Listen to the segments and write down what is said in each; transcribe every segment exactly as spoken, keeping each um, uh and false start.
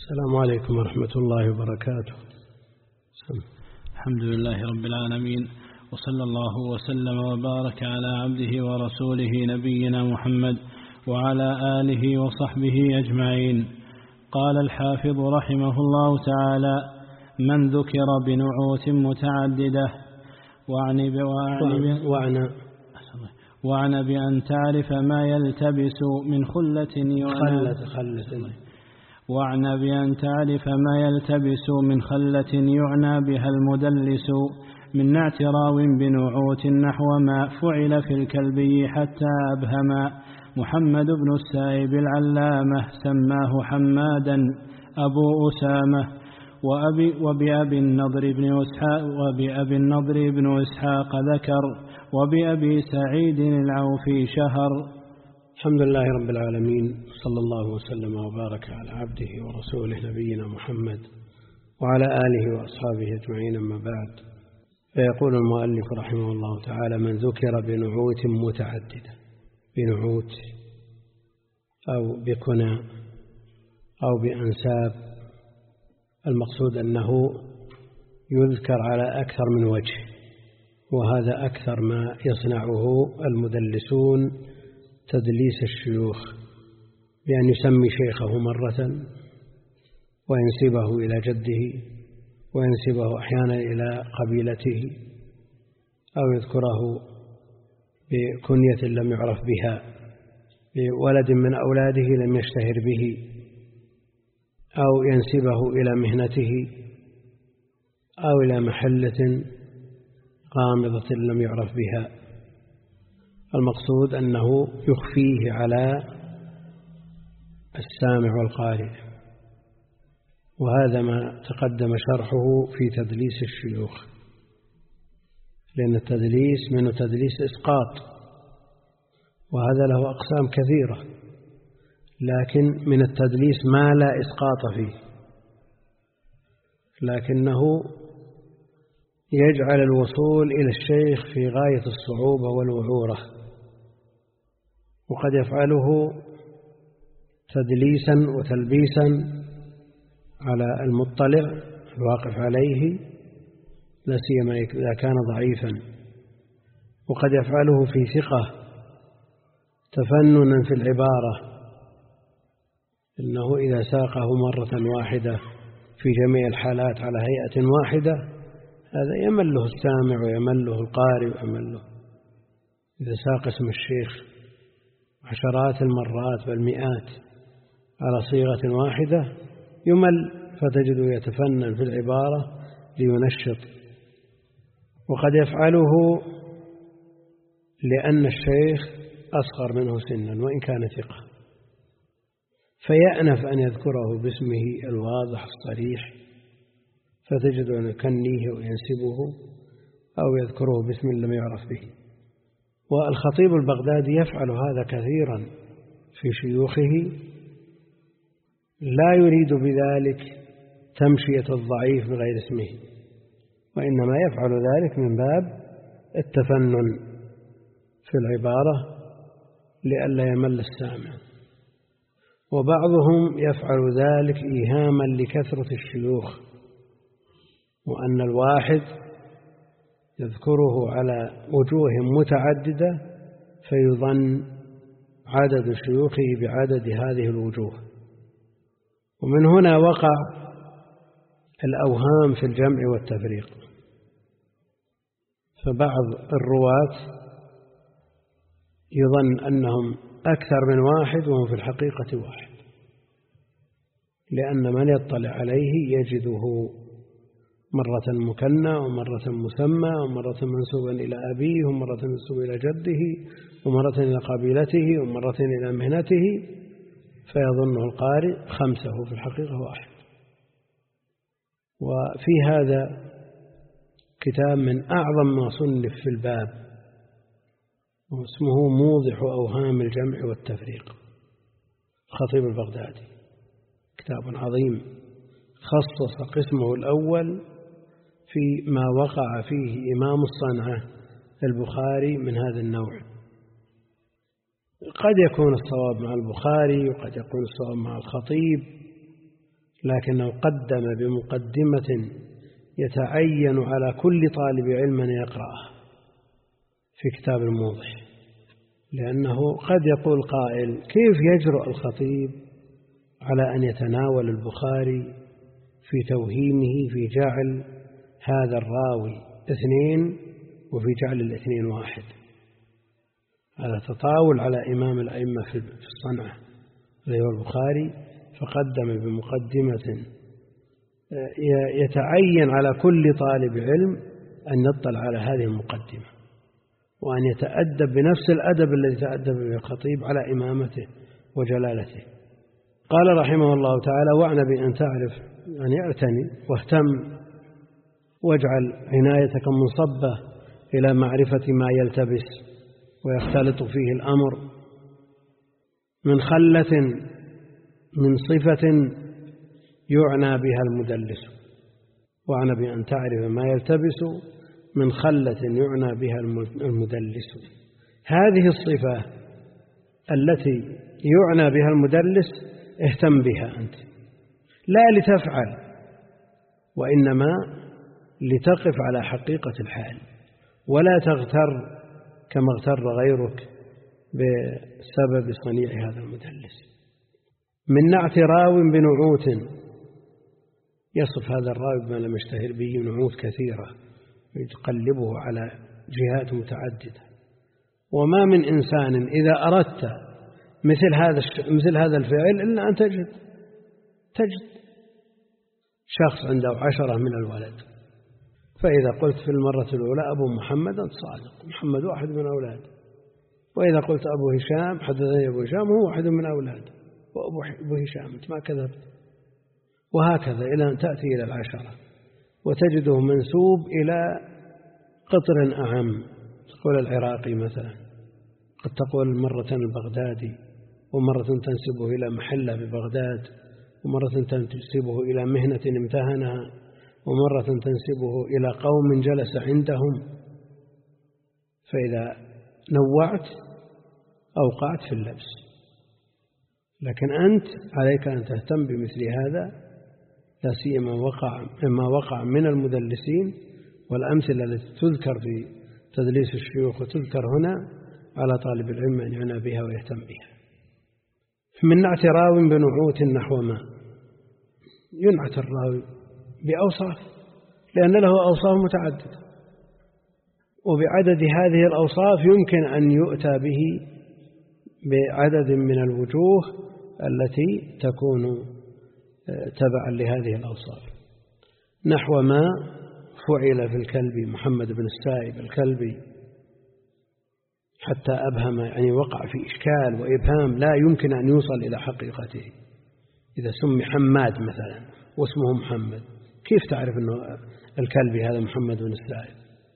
السلام عليكم ورحمة الله وبركاته. الحمد لله رب العالمين، وصلى الله وسلم وبارك على عبده ورسوله نبينا محمد وعلى آله وصحبه أجمعين. قال الحافظ رحمه الله تعالى: من ذكر بنعوت متعددة وعن وعن وعن بأن تعرف ما يلتبس من خلة خلة خلة وعن بأن تعرف ما يلتبس من خلة يعنى بها المدلس من نعت راو بنعوت نحو ما فعل في الكلبي حتى أبهم. محمد بن السائب العلامة سماه حمادا أبو أسامة، وأبي وبأبي النضر بن إسحاق وبأبي النضر بن إسحاق ذكر، وبأبي سعيد العوفي شهر. الحمد لله رب العالمين، صلى الله وسلم وبارك على عبده ورسوله نبينا محمد وعلى آله وأصحابه أجمعين، أما بعد. فيقول المؤلف رحمه الله تعالى: من ذكر بنعوت متعددة، بنعوت أو بكنى أو بأنساب، المقصود أنه يذكر على أكثر من وجه، وهذا أكثر ما يصنعه المدلسون، تدليس الشيوخ بأن يسمي شيخه مرة وينسبه إلى جده، وينسبه أحيانا إلى قبيلته، أو يذكره بكنية لم يعرف بها، بولد من أولاده لم يشتهر به، أو ينسبه إلى مهنته أو إلى محلة غامضة لم يعرف بها. المقصود أنه يخفيه على السامع والقارئ، وهذا ما تقدم شرحه في تدليس الشيوخ، لأن التدليس منه تدليس إسقاط، وهذا له أقسام كثيرة، لكن من التدليس ما لا إسقاط فيه، لكنه يجعل الوصول إلى الشيخ في غاية الصعوبة والوعورة، وقد يفعله تدليسا وتلبيسا على المطلع الواقف عليه، لا سيما إذا كان ضعيفا، وقد يفعله في ثقة تفننا في العبارة، إنه إذا ساقه مرة واحدة في جميع الحالات على هيئة واحدة، هذا يمله السامع ويمله القارئ ويمله. إذا ساق اسم الشيخ عشرات المرات بل مئات على صيغة واحدة يمل، فتجده يتفنن في العبارة لينشط. وقد يفعله لأن الشيخ أصغر منه سنا وإن كان ثقة، فيأنف أن يذكره باسمه الواضح الصريح، فتجد أن يكنيه وينسبه أو يذكره باسم لم يعرف به. والخطيب البغدادي يفعل هذا كثيرا في شيوخه، لا يريد بذلك تمشية الضعيف بغير اسمه، وإنما يفعل ذلك من باب التفنن في العبارة لئلا يمل السامع. وبعضهم يفعل ذلك إيهاما لكثرة الشيوخ، وأن الواحد يذكره على وجوه متعددة فيظن عدد شيوخه بعدد هذه الوجوه. ومن هنا وقع الأوهام في الجمع والتفريق، فبعض الرواة يظن أنهم أكثر من واحد وهم في الحقيقة واحد، لأن من يطلع عليه يجده مرة مكنى ومرة مسمى ومرة منسوبا إلى أبيه ومرة منسوبا إلى جده ومرة إلى قبيلته ومرة إلى مهنته، فيظنه القارئ خمسة في الحقيقة واحد. وفي هذا كتاب من أعظم ما صنف في الباب، واسمه موضح أوهام الجمع والتفريق، الخطيب البغدادي، كتاب عظيم خصص قسمه الأول في ما وقع فيه إمام الصنعة البخاري من هذا النوع. قد يكون الصواب مع البخاري وقد يكون الصواب مع الخطيب، لكنه قدم بمقدمة يتعين على كل طالب علم أن يقرأه في كتاب الموضح، لأنه قد يقول قائل: كيف يجرؤ الخطيب على أن يتناول البخاري في توهيمه في جعل هذا الراوي اثنين وفي جعل الاثنين واحد؟ هذا تطاول على إمام الأئمة في الصنعة اللي هو البخاري، فقدم بمقدمة يتعين على كل طالب علم أن يطلع على هذه المقدمة وأن يتأدب بنفس الأدب الذي تأدب به الخطيب على إمامته وجلالته. قال رحمه الله تعالى: واعن بأن تعرف، يعني اعتني واهتم واجعل عنايتك منصبة إلى معرفة ما يلتبس ويختلط فيه الأمر من خلة من صفة يعنى بها المدلس. واعن بأن تعرف ما يلتبس من خلة يعنى بها المدلس. هذه الصفة التي يعنى بها المدلس اهتم بها أنت، لا لتفعل وإنما لتقف على حقيقة الحال، ولا تغتر كما اغتر غيرك بسبب صنيع هذا المدلس. من نعت راو بنعوت، يصف هذا الراوي بما لم يشتهر به نعوت كثيرة يتقلبه على جهات متعددة. وما من إنسان إذا أردت مثل هذا مثل هذا الفعل إلا أن تجد تجد شخص عنده عشرة من الولد، فإذا قلت في المرة الأولى أبو محمد أنت صادق، محمد واحد من أولاده. وإذا قلت أبو هشام حدثني أبو هشام هو واحد من أولاده، وأبو هشام أنت ما كذبت. وهكذا إلى أن تأتي إلى العشرة وتجده منسوب إلى قطر أعم، تقول العراقي مثلا، قد تقول مرة البغدادي، ومرة تنسبه إلى محلة ببغداد، ومرة تنسبه إلى مهنة امتهنها، ومرة تنسبه إلى قوم جلس عندهم. فإذا نوعت أوقعت في اللبس. لكن أنت عليك أن تهتم بمثل هذا، لا سيما وقع مما وقع من المدلسين، والأمثلة التي تذكر في تدليس الشيوخ وتذكر هنا على طالب العلم أن يعنى بها ويهتم بها. من نعت راو بنعوت نحو ما، ينعت الراوي بأوصاف لأن له أوصاف متعددة، وبعدد هذه الأوصاف يمكن أن يؤتى به بعدد من الوجوه التي تكون تبعا لهذه الأوصاف. نحو ما فعل في الكلبي، محمد بن السائب الكلبي، حتى أبهم، يعني وقع في إشكال وإبهام لا يمكن أن يوصل إلى حقيقته. إذا سمي حماد مثلا واسمه محمد، كيف تعرف أنه الكلبي هذا محمد بن السائب؟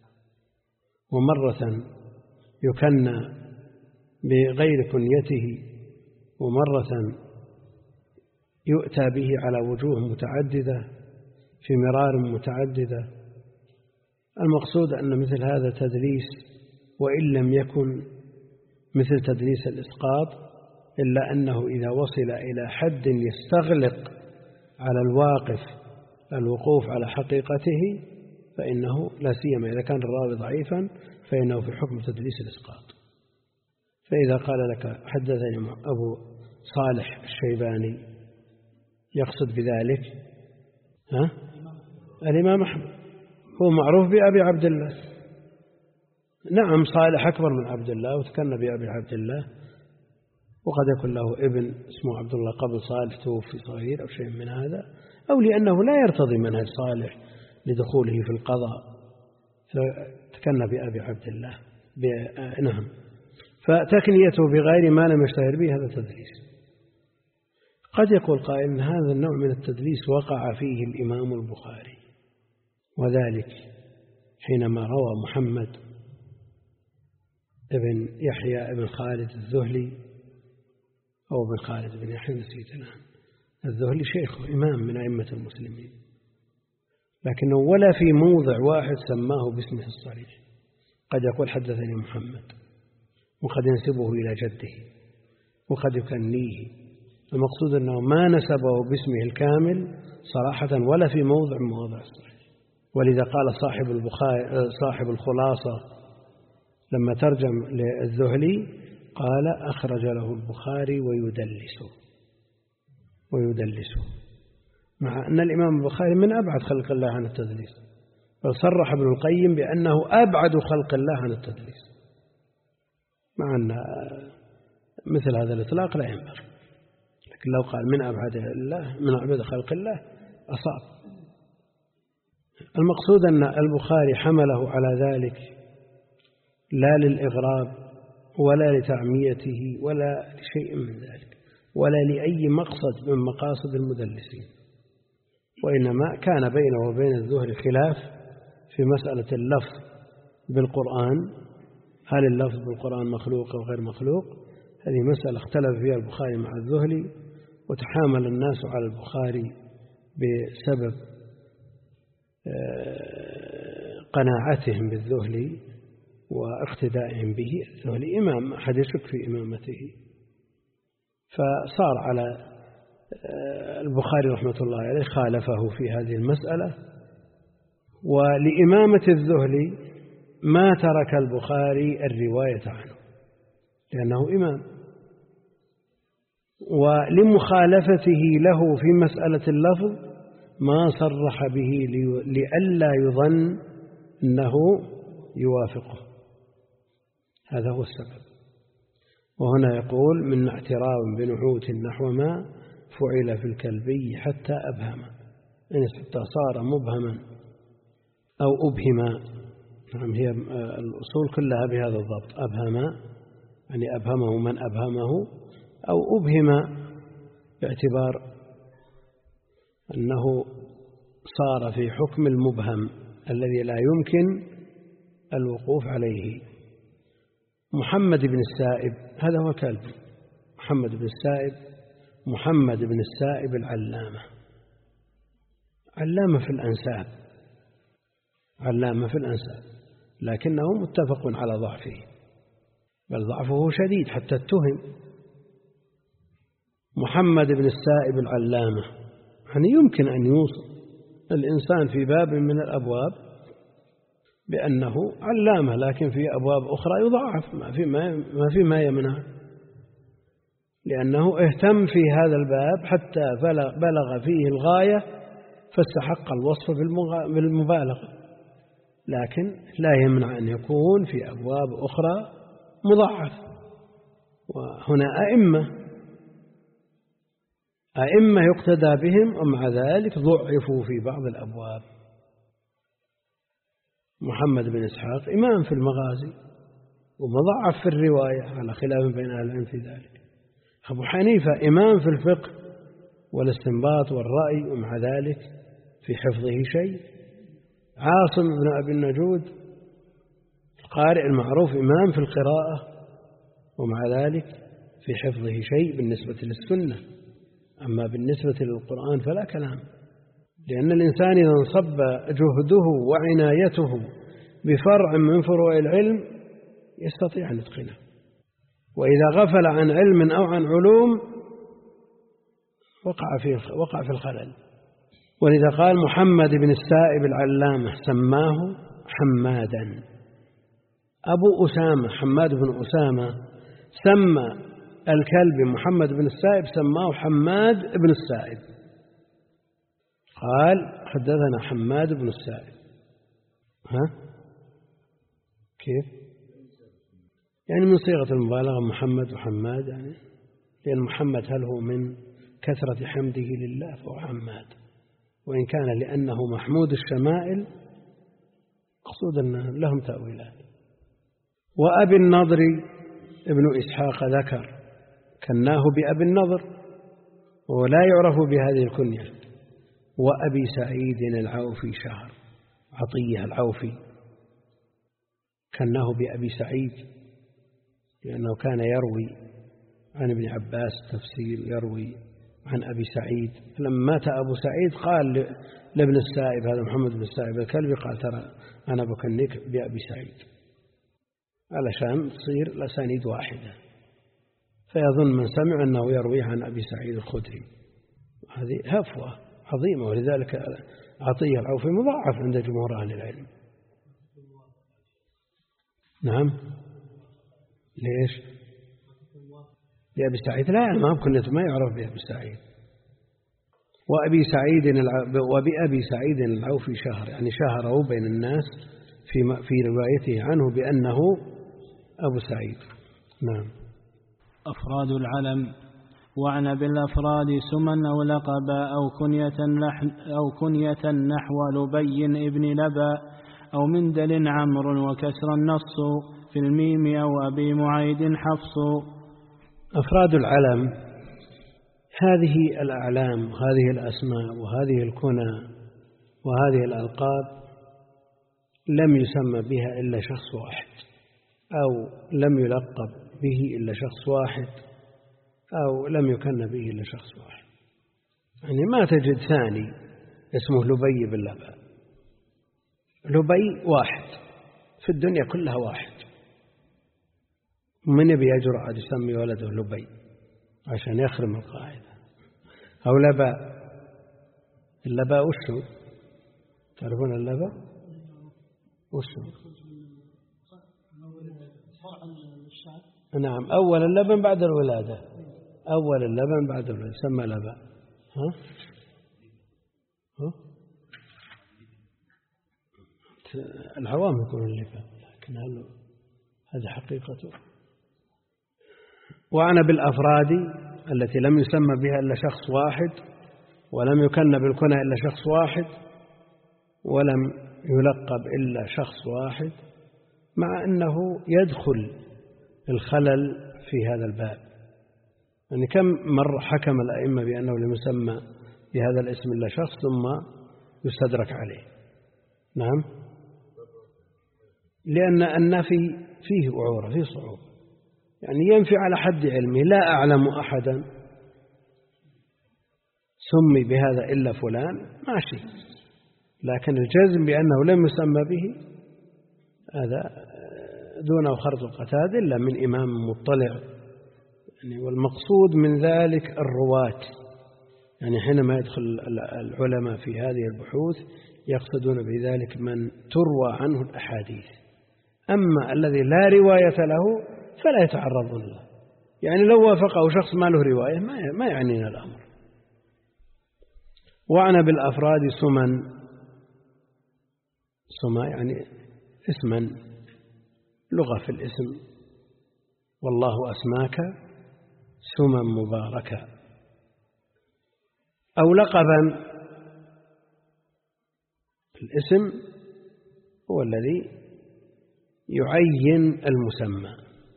ومرة يكنى بغير كنيته، ومرة يؤتى به على وجوه متعددة في مرار متعددة. المقصود أن مثل هذا تدليس، وإن لم يكن مثل تدليس الإسقاط، إلا أنه إذا وصل إلى حد يستغلق على الواقف الوقوف على حقيقته فإنه لا سيما إذا كان الراوي ضعيفا فإنه في حكم تدليس الإسقاط. فإذا قال لك حدثني أبو صالح الشيباني يقصد بذلك ها؟ الإمام أحمد، هو معروف بأبي عبد الله. نعم صالح أكبر من عبد الله وتكنى بأبي عبد الله، وقد يكون له ابن اسمه عبد الله قبل صالح توفي صغير أو شيء من هذا، أو لأنه لا يرتضي منهج صالح لدخوله في القضاء فتكنى بأبي عبد الله. نعم، فتكنيته بغير ما لم يشتهر به هذا تدليس. قد يقول قائل إن هذا النوع من التدليس وقع فيه الإمام البخاري، وذلك حينما روى محمد ابن يحيى ابن خالد الذهلي أو ابن خالد بن يحيى نسيت الآن، الذهلي شيخ إمام من أئمة المسلمين، لكنه ولا في موضع واحد سماه باسمه الصريح. قد يقول حدثني محمد، وقد ينسبه إلى جده، وقد يكنيه المقصود أنه ما نسبه باسمه الكامل صراحة ولا في موضع من مواضع الصحيح. ولذا قال صاحب البخاري صاحب الخلاصة لما ترجم للذهلي قال أخرج له البخاري ويدلسه ويدلسه مع أن الإمام البخاري من أبعد خلق الله عن التدليس، بل صرح ابن القيم بأنه أبعد خلق الله عن التدليس، مع أن مثل هذا الإطلاق لا ينبغي، لكن لو قال من أبعد الله من أبعد خلق الله أصاب. المقصود أن البخاري حمله على ذلك لا للإغراب ولا لتعميته ولا لشيء من ذلك ولا لأي مقصد من مقاصد المدلسين، وإنما كان بينه وبين الذهلي خلاف في مسألة اللفظ بالقرآن، هل اللفظ بالقرآن مخلوق أو غير مخلوق؟ هذه مسألة اختلف فيها البخاري مع الذهلي، وتحامل الناس على البخاري بسبب قناعتهم بالذهلي واقتدائهم به. الذهلي إمام أحد يشك في إمامته، فصار على البخاري رحمة الله عليه خالفه في هذه المسألة. ولإمامة الذهلي ما ترك البخاري الرواية عنه لأنه إمام، ولمخالفته له في مسألة اللفظ ما صرح به لئلا يظن أنه يوافقه، هذا هو السبب. وهنا يقول من اعتراض بنعوت نحو ما فعل في الكلبي حتى أبهم، يعني حتى صار مبهما أو أبهما. نعم، هي الأصول كلها بهذا الضبط، أبهما يعني أبهمه من أبهمه، أو أبهم باعتبار أنه صار في حكم المبهم الذي لا يمكن الوقوف عليه. محمد بن السائب هذا هو كلبي، محمد بن السائب محمد بن السائب العلامة، علامة في الأنساب، علامة في الأنساب، لكنه متفق على ضعفه، بل ضعفه شديد حتى اتهم. محمد بن السائب العلامة يعني يمكن أن يوصف الإنسان في باب من الأبواب بأنه علامة، لكن في أبواب أخرى يضاعف، ما في ما, ما, في ما يمنع، لأنه اهتم في هذا الباب حتى بلغ فيه الغاية فاستحق الوصف بالمبالغة، لكن لا يمنع أن يكون في أبواب أخرى مضاعف. وهنا أئمة أئمة يقتدى بهم، ومع ذلك ضعفوا في بعض الأبواب. محمد بن إسحاق إمام في المغازي ومضاعف في الرواية على خلاف بين أهل العلم في ذلك. أبو حنيفة إمام في الفقه والاستنباط والرأي، ومع ذلك في حفظه شيء. عاصم بن أبي النجود القارئ المعروف إمام في القراءة، ومع ذلك في حفظه شيء بالنسبة للسنة، أما بالنسبة للقرآن فلا كلام، لأن الإنسان إذا انصب جهده وعنايته بفرع من فروع العلم يستطيع أن يتقنه، وإذا غفل عن علم أو عن علوم وقع في وقع في الخلل. ولذا قال محمد بن السائب العلامة سماه حمادا. أبو أسامة حماد بن أسامة سمى الكلب محمد بن السائب سماه حماد بن السائب، قال حدثنا حماد بن السائب. ها كيف؟ يعني من صيغة المبالغة محمد وحماد، يعني لأن محمد هل هو من كثرة حمده لله فهو حماد، وإن كان لأنه محمود الشمائل مقصود أن لهم تأويلات. وأبي النضر ابن إسحاق ذكر كناه بأبي النضر ولا يعرف بهذه الكنية. وأبي سعيد العوفي شهر عطية العوفي كناه بأبي سعيد لأنه كان يروي عن ابن عباس تفسير، يروي عن أبي سعيد. لما مات أبو سعيد قال لابن السائب هذا محمد بن السائب الكلبي، قال ترى أنا بكنيك بأبي سعيد علشان تصير الأسانيد واحدة. فيظن من سمع أنه يروي عن أبي سعيد الخدري. هذه هفوة عظيمة، ولذلك عطية العوفي مضاعف عند جمهور أهل العلم. نعم. ليش؟ لأبي سعيد لا، ما كنت ما يعرف بأبي سعيد. وأبي سعيد وبأبي سعيد العوفي شهر، يعني شهره بين الناس في في روايته عنه بأنه أبو سعيد. نعم. أفراد العلم: وعن بالأفراد سما أو لقبا أو كنية أو كنية نحو لبي ابن لبا أو مندل عمرو وكسر النص في الميم أو أبي معيد حفص. أفراد العلم هذه الأعلام وهذه الأسماء وهذه الكنى وهذه الألقاب لم يسمى بها إلا شخص واحد، أو لم يلقب به إلا شخص واحد، أو لم يكن به إلا شخص واحد. يعني ما تجد ثاني اسمه لبي بن لبا. لبي واحد في الدنيا كلها واحد. من يبي يجرؤ عاد يسمي ولده لبي عشان يخرم القاعدة؟ أو لبا. اللبا وشو؟ تعرفون اللبا وشو؟ نعم، أول اللبن بعد الولادة. أول اللبن بعد الولادة سمى لبا. ها؟ ها؟ العوام يقولون اللبا، لكن هذا حقيقته. وأنا بالأفراد التي لم يسمى بها إلا شخص واحد، ولم يكن بالكنى إلا شخص واحد، ولم يلقب إلا شخص واحد، مع أنه يدخل الخلل في هذا الباب. يعني كم مرة حكم الأئمة بأنه لم يسمى بهذا الاسم إلا شخص ثم يستدرك عليه. نعم، لأن النفي فيه أعورة، فيه صعوبة. يعني ينفي على حد علمه، لا أعلم أحدا سمي بهذا إلا فلان، ماشي. لكن الجزم بأنه لم يسمى به هذا دونه خرط القتاد إلا من إمام مطلع. يعني والمقصود من ذلك الرواة. يعني حينما يدخل العلماء في هذه البحوث يقصدون بذلك من تروى عنه الأحاديث. أما الذي لا رواية له فلا يتعرضون له. يعني لو وافقه شخص ما له رواية ما يعنينا الأمر. وعن بالأفراد سما. سما يعني اسما، لغة في الاسم. والله أسماك سما مباركة. أو لقبا. الاسم هو الذي يعين المسمى،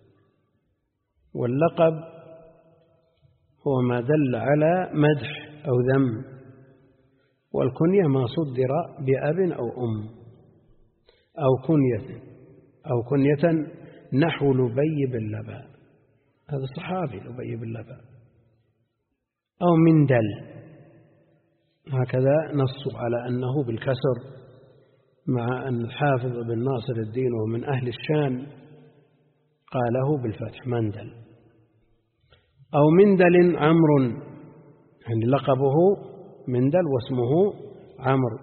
واللقب هو ما دل على مدح أو ذم، والكنية ما صدر بأب أو أم، أو كنية أو كنية نحو لبي بن لبا. هذا صحابي لبي بن لبا. أو مندل، هكذا نصوا على أنه بالكسر، مع أن الحافظ بن ناصر الدين ومن أهل الشام قاله بالفتح مندل. أو مندل عمرو، يعني لقبه مندل واسمه عمرو.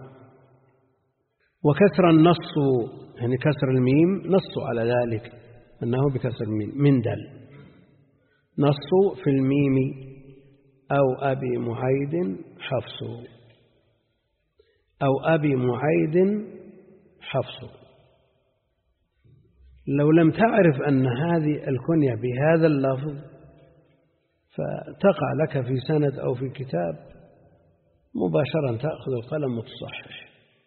وكسر النص، يعني كسر الميم، نصوا على ذلك أنه بكسر الميم مندل. نصوا في الميم أو أبي معيد حفص. أو أبي معيد حفص. لو لم تعرف أن هذه الكنية بهذا اللفظ فتقع لك في سند أو في كتاب مباشرة تأخذ القلم وتصحح.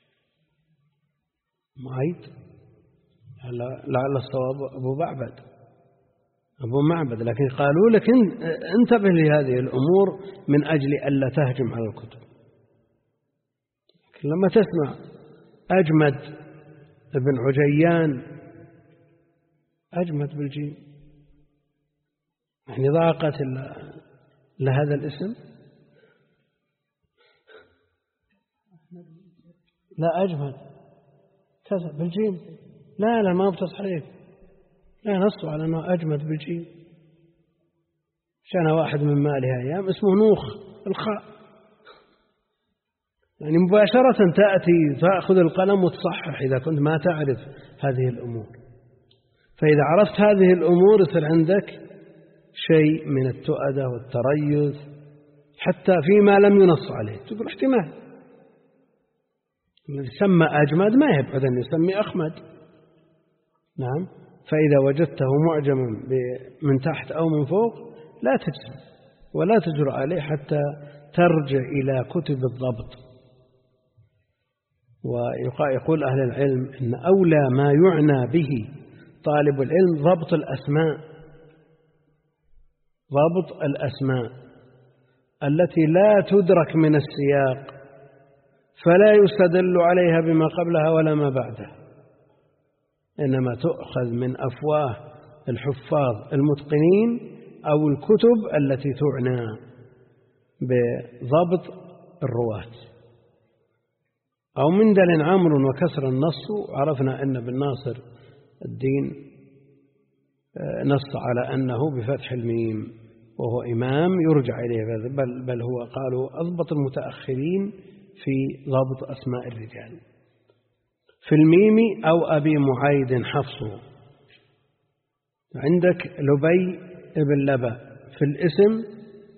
معيد لعل الصواب أبو معبد أبو معبد لكن قالوا لك انتبه لهذه الأمور من أجل ألا تهجم على الكتب. لما تسمع أجمد ابن عجيان، أجمد بالجيم، يعني ضاقت لهذا الاسم. لا أجمد كذا بالجيم، لا لا ما بتصحيح، لا نصوا على أنه أجمد بالجيم. عشان واحد من مالها أيام اسمه نوخ الخاء، يعني مباشرة تأتي تأخذ القلم وتصحح إذا كنت ما تعرف هذه الأمور. فإذا عرفت هذه الأمور يصير عندك شيء من التؤدة والتريث حتى فيما لم ينص عليه، تقول احتمال يسمى أجمد ما يبعد أن يسمي أخمد. نعم. فإذا وجدته معجما من تحت أو من فوق لا تجزم ولا تجرؤ عليه حتى ترجع إلى كتب الضبط. ويقول أهل العلم إن أولى ما يعنى به طالب العلم ضبط الأسماء، ضبط الأسماء التي لا تدرك من السياق، فلا يستدل عليها بما قبلها ولا ما بعدها، إنما تؤخذ من أفواه الحفاظ المتقنين أو الكتب التي تعنى بضبط الرواة. أو من دل عمرو وكسر النص، عرفنا أن ابن ناصر الدين نص على أنه بفتح الميم وهو إمام يرجع إليه، بل, بل هو قالوا أضبط المتأخرين في ضبط أسماء الرجال. في الميم أو أبي معيد حفصه. عندك لبي ابن لبى في الاسم،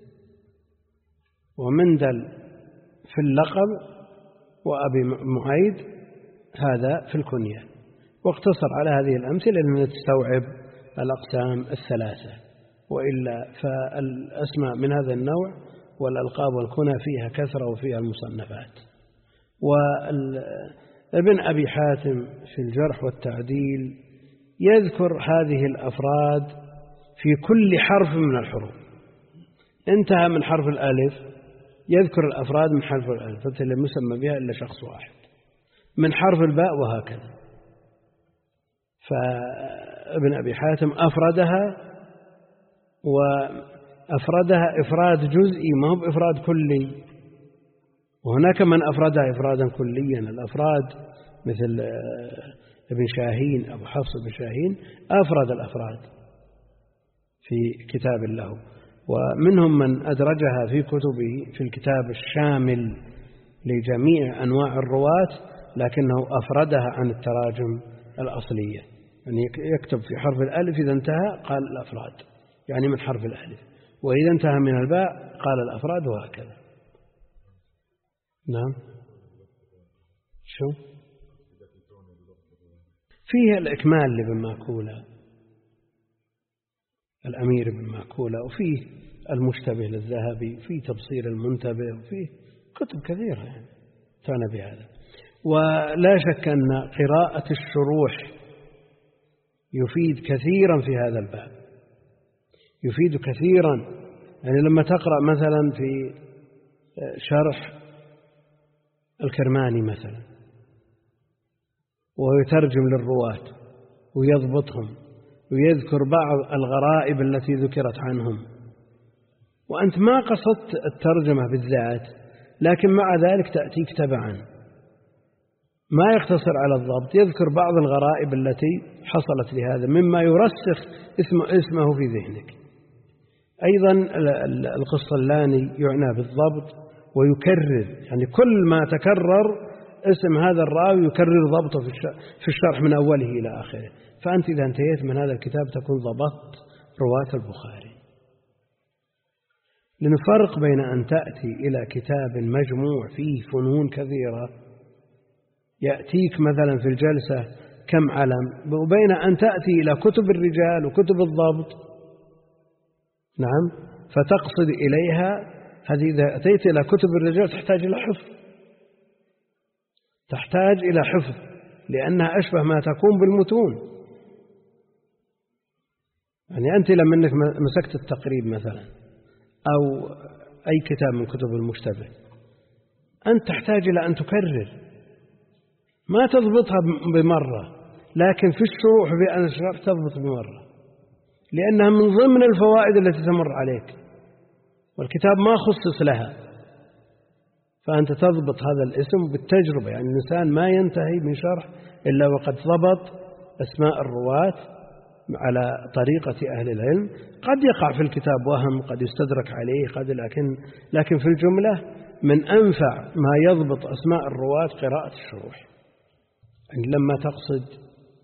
ومندل في اللقب، وأبي معيد هذا في الكنية. واقتصر على هذه الأمثلة لأنها تستوعب الأقسام الثلاثة، وإلا فالأسماء من هذا النوع والألقاب والكنى فيها كثرة وفيها المصنفات. وابن أبي حاتم في الجرح والتعديل يذكر هذه الأفراد في كل حرف من الحروف، انتهى من حرف الألف يذكر الأفراد من حرف الألف فالتي لم يسمى بها إلا شخص واحد، من حرف الباء وهكذا. فابن أبي حاتم أفردها، وأفردها إفراد جزئي ما هو بإفراد كلي، وهناك من أفردها إفرادا كليا. الأفراد مثل ابن شاهين أبو حفص بن شاهين أفرد الأفراد في كتاب له، ومنهم من أدرجها في كتبه في الكتاب الشامل لجميع أنواع الرواة، لكنه أفردها عن التراجم الأصلية، يعني يكتب في حرف الألف إذا انتهى قال الأفراد، يعني من حرف الألف، وإذا انتهى من الباء قال الأفراد، وهكذا. نعم. شو فيه الإكمال لابن ماكولة الأمير بن ماكولة، وفيه المشتبه للذهبي، وفيه تبصير المنتبه، وفيه كتب كثيرة يعني تعنى بهذا. ولا شك أن قراءة الشروح يفيد كثيرا في هذا الباب، يفيد كثيرا. يعني لما تقرأ مثلا في شرح الكرماني مثلا ويترجم للرواة ويضبطهم ويذكر بعض الغرائب التي ذكرت عنهم، وأنت ما قصدت الترجمة بالذات، لكن مع ذلك تأتيك تبعا، ما يقتصر على الضبط، يذكر بعض الغرائب التي حصلت لهذا مما يرسخ اسم اسمه في ذهنك. أيضا القسطلاني يعنى بالضبط ويكرر، يعني كل ما تكرر اسم هذا الراوي يكرر ضبطه في الشرح من أوله إلى آخره. فأنت إذا انتهيت من هذا الكتاب تكون ضبطت رواة البخاري. لنفرق بين أن تأتي إلى كتاب مجموع فيه فنون كثيرة يأتيك مثلا في الجلسة كم علم، وبين أن تأتي إلى كتب الرجال وكتب الضبط، نعم، فتقصد إليها. هذه إذا أتيت إلى كتب الرجال تحتاج إلى حفظ، تحتاج إلى حفظ لأنها أشبه ما تكون بالمتون. يعني أنت لما أنك مسكت التقريب مثلا أو أي كتاب من كتب المشتبه، أنت تحتاج إلى أن تكرر، ما تضبطها بمرة، لكن في الشروح بأن الشرح تضبط بمرة، لأنها من ضمن الفوائد التي تمر عليك، والكتاب ما خصص لها، فأنت تضبط هذا الاسم بالتجربة. يعني الإنسان ما ينتهي من شرح إلا وقد ضبط أسماء الرواة على طريقة أهل العلم. قد يقع في الكتاب وهم، قد يستدرك عليه، قد لكن لكن في الجملة من أنفع ما يضبط أسماء الرواة قراءة الشروح. يعني لما تقصد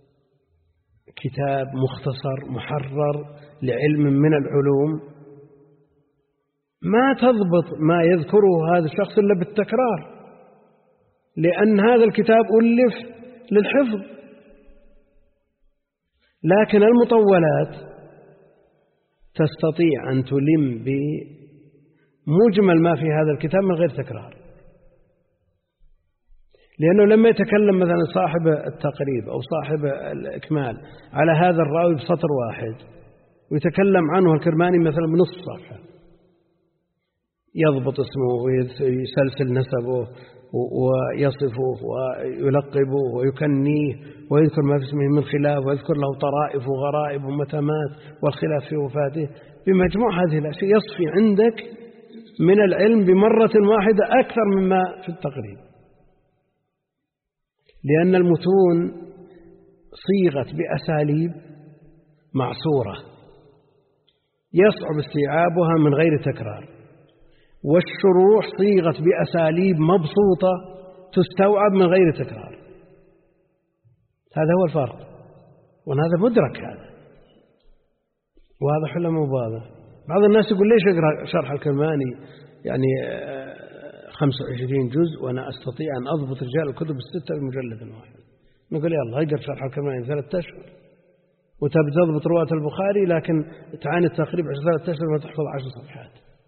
كتاب مختصر محرر لعلم من العلوم ما تضبط ما يذكره هذا الشخص إلا بالتكرار، لأن هذا الكتاب ألف للحفظ. لكن المطولات تستطيع أن تلم بمجمل ما في هذا الكتاب من غير تكرار، لأنه لما يتكلم مثلا صاحب التقريب أو صاحب الإكمال على هذا الراوي بسطر واحد ويتكلم عنه الكرماني مثلا بنصف صفحة، يضبط اسمه ويسلسل نسبه ويصفه ويلقبه ويكنيه ويذكر ما في اسمه من خلاف ويذكر له طرائف وغرائب ومتامات والخلاف في وفاته. بمجموع هذه الأشياء يصفي عندك من العلم بمرة واحدة أكثر مما في التقريب، لأن المتون صيغت بأساليب معصورة يصعب استيعابها من غير تكرار، والشروح صيغت بأساليب مبسوطة تستوعب من غير تكرار. هذا هو الفرق، وهذا مدرك هذا، وهذا حل مباضة. بعض الناس يقول ليش أقرأ شرح الكرماني يعني خمسة وعشرين جزء وأنا أستطيع أن أضبط رجال الكتب الستة بمجلد واحد. نقول يلا اقرأ شرح الكرماني ثلاثة أشهر وتبي تضبط رواة البخاري، لكن تعاني التقريب عشر ثلاثة أشهر وتحفظ عشر صفحات.